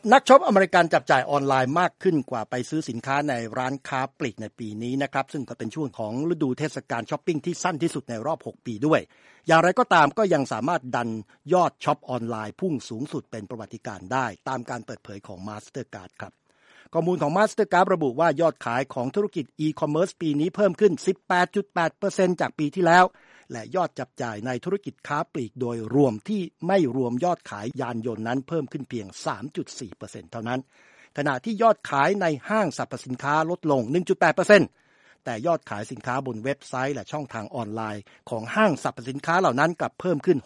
นักช็อปอเมริกันจับจ่ายออนไลน์มากขึ้นกว่าไปซื้อสินค้าในร้านค้าปลีกในปีนี้นะครับซึ่งก็เป็นช่วงของฤดูเทศกาลช้อปปิ้งที่สั้นที่สุดในรอบ6ปีด้วยอย่างไรก็ตามก็ยังสามารถดันยอดช็อปออนไลน์พุ่งสูงสุดเป็นประวัติการณ์ได้ตามการเปิดเผยของ Mastercard ครับข้อมูลของ Mastercard ระบุว่ายอดขายของธุรกิจอีคอมเมิร์ซปีนี้เพิ่มขึ้น 18.8% จากปีที่แล้วและยอดจับจ่ายในธุรกิจค้าปลีกโดยรวมที่ไม่รวมยอดขายยานยนต์นั้นเพิ่มขึ้นเพียง 3.4% เท่านั้นขณะที่ยอดขายในห้างสรรพสินค้าลดลง 1.8% แต่ยอดขายสินค้าบนเว็บไซต์และช่องทางออนไลน์ของห้างสรรพสินค้าเหล่านั้นกลับเพิ่มขึ้น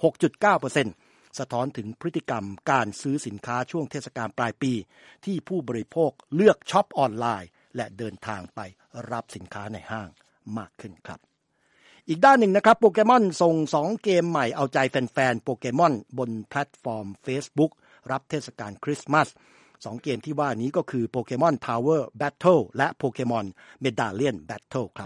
6.9%สะท้อนถึงพฤติกรรมการซื้อสินค้าช่วงเทศกาลปลายปีที่ผู้บริโภคเลือกช็อปออนไลน์และเดินทางไปรับสินค้าในห้างมากขึ้นครับอีกด้านหนึ่งนะครับโปเกมอนส่ง2เกมใหม่เอาใจแฟนๆโปเกมอนบนแพลตฟอร์ม Facebook รับเทศกาลคริสต์มาส2เกมที่ว่านี้ก็คือโปเกมอน Tower Battle และโปเกมอน Medallion Battle ครับ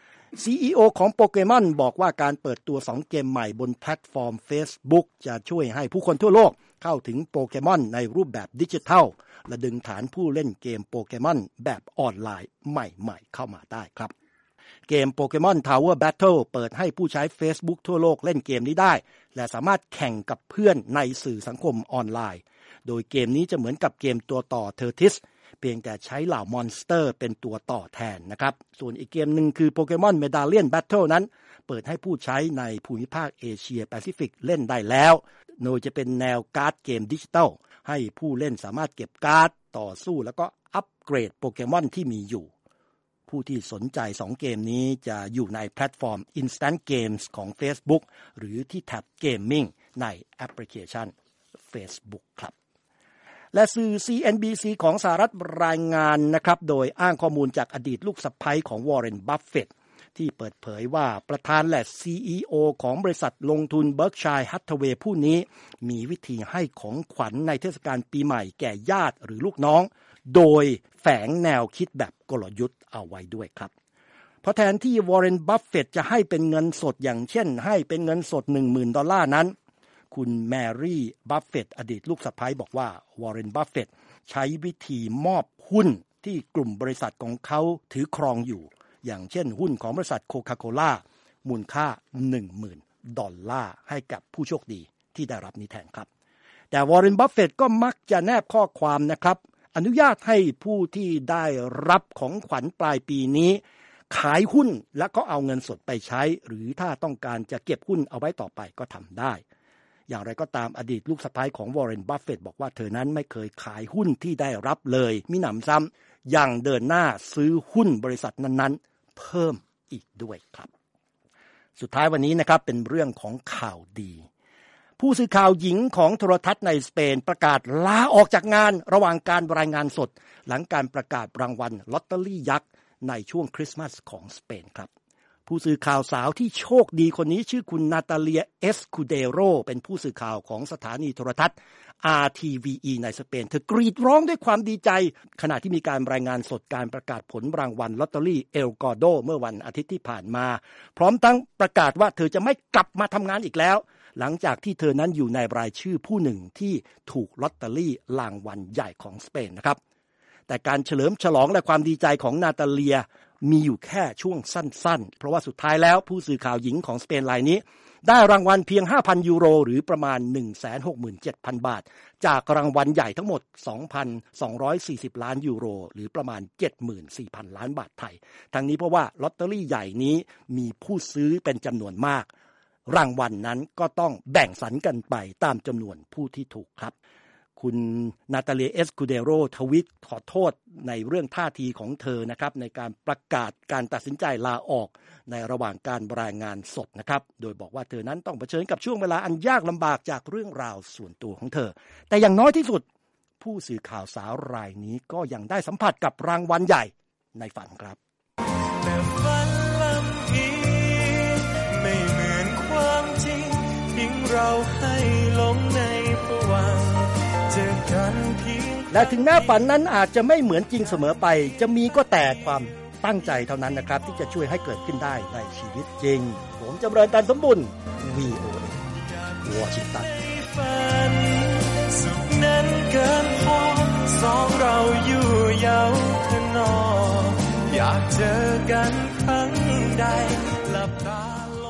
CEO ของโปเกมอนบอกว่าการเปิดตัว2เกมใหม่บนแพลตฟอร์ม Facebook จะช่วยให้ผู้คนทั่วโลกเข้าถึงโปเกมอนในรูปแบบดิจิทัลและดึงฐานผู้เล่นเกมโปเกมอนแบบออนไลน์ใหม่ๆเข้ามาได้ครับเกม Pokemon Tower Battle เปิดให้ผู้ใช้ Facebook ทั่วโลกเล่นเกมนี้ได้และสามารถแข่งกับเพื่อนในสื่อสังคมออนไลน์โดยเกมนี้จะเหมือนกับเกมตัวต่อ Tetris เพียงแต่ใช้เหล่ามอนสเตอร์เป็นตัวต่อแทนนะครับส่วนอีกเกมหนึ่งคือ Pokemon Medallion Battle นั้นเปิดให้ผู้ใช้ในภูมิภาคเอเชียแปซิฟิกเล่นได้แล้วโดยจะเป็นแนวการ์ดเกมดิจิทัลให้ผู้เล่นสามารถเก็บการ์ดต่อสู้แล้วก็อัปเกรดโปเกมอนที่มีอยู่ผู้ที่สนใจ2เกมนี้จะอยู่ในแพลตฟอร์ม Instant Games ของ Facebook หรือที่แท็บ Gaming ในแอปพลิเคชัน Facebook ครับและสื่อ CNBC ของสหรัฐรายงานนะครับโดยอ้างข้อมูลจากอดีตลูกสะใภ้ของวอร์เรน บัฟเฟตต์ที่เปิดเผยว่าประธานและ CEO ของบริษัทลงทุน Berkshire Hathaway ผู้นี้มีวิธีให้ของขวัญในเทศกาลปีใหม่แก่ญาติหรือลูกน้องโดยแฝงแนวคิดแบบกลยุทธ์เอาไว้ด้วยครับเพราะแทนที่วอร์เรน บัฟเฟตต์จะให้เป็นเงินสดอย่างเช่นให้เป็นเงินสด $10,000 นั้นคุณแมรี่ บัฟเฟตต์อดีตลูกสะใภ้บอกว่าวอร์เรน บัฟเฟตต์ใช้วิธีมอบหุ้นที่กลุ่มบริษัทของเขาถือครองอยู่อย่างเช่นหุ้นของบริษัทโคคาโคล่ามูลค่า $10,000 ให้กับผู้โชคดีที่ได้รับนี้แทนครับแต่วอร์เรน บัฟเฟตต์ก็มักจะแนบข้อความนะครับอนุญาตให้ผู้ที่ได้รับของขวัญปลายปีนี้ขายหุ้นแล้วก็เอาเงินสดไปใช้หรือถ้าต้องการจะเก็บหุ้นเอาไว้ต่อไปก็ทำได้อย่างไรก็ตามอดีตลูกสะใภ้ของวอร์เรน บัฟเฟตต์บอกว่าเธอนั้นไม่เคยขายหุ้นที่ได้รับเลยมิหนำซ้ำยังเดินหน้าซื้อหุ้นบริษัทนั้นๆเพิ่มอีกด้วยครับสุดท้ายวันนี้นะครับเป็นเรื่องของข่าวดีผู้สื่อข่าวหญิงของโทรทัศน์ในสเปนประกาศลาออกจากงานระหว่างการรายงานสดหลังการประกาศรางวัลลอตเตอรี่ยักษ์ในช่วงคริสต์มาสของสเปนครับผู้สื่อข่าวสาวที่โชคดีคนนี้ชื่อคุณนาตาเลีย เอสคูเดโรเป็นผู้สื่อข่าวของสถานีโทรทัศน์ RTVE ในสเปนเธอกรีดร้องด้วยความดีใจขณะที่มีการรายงานสดการประกาศผลรางวัลลอตเตอรี่เอลกอโดเมื่อวันอาทิตย์ที่ผ่านมาพร้อมทั้งประกาศว่าเธอจะไม่กลับมาทำงานอีกแล้วหลังจากที่เธอนั้นอยู่ในรายชื่อผู้หนึ่งที่ถูกลอตเตอรี่รางวัลใหญ่ของสเปนนะครับแต่การเฉลิมฉลองและความดีใจของนาตาเลียมีอยู่แค่ช่วงสั้นๆเพราะว่าสุดท้ายแล้วผู้สื่อข่าวหญิงของสเปนรายนี้ได้รางวัลเพียง 5,000 ยูโรหรือประมาณ 167,000 บาทจากรางวัลใหญ่ทั้งหมด 2,240 ล้านยูโรหรือประมาณ 74,000 ล้านบาทไทยทั้งนี้เพราะว่าลอตเตอรี่ใหญ่นี้มีผู้ซื้อเป็นจำนวนมากรางวัลนั้นก็ต้องแบ่งสรรกันไปตามจำนวนผู้ที่ถูกครับคุณนาตาเลีย เอสคูเดโรทวิตขอโทษในเรื่องท่าทีของเธอนะครับในการประกาศการตัดสินใจลาออกในระหว่างการรายงานสดนะครับโดยบอกว่าเธอนั้นต้องเผชิญกับช่วงเวลาอันยากลำบากจากเรื่องราวส่วนตัวของเธอแต่อย่างน้อยที่สุดผู้สื่อข่าวสาวรายนี้ก็ยังได้สัมผัสกับรางวัลใหญ่ในฝันครับแต่ฝันลำอีไม่เหมือนความจริงทิ้งเราให้หลงในภวังค์และถึงแม้ฝันนั้นอาจจะไม่เหมือนจริงเสมอไปจะมีก็แต่ความตั้งใจเท่านั้นนะครับที่จะช่วยให้เกิดขึ้นได้ในชีวิตจริงผมจำเริญตันสมบุญ VOA วอชิงตันสุขนั้นเกินพอากเจอกันครั้งใดหลับตา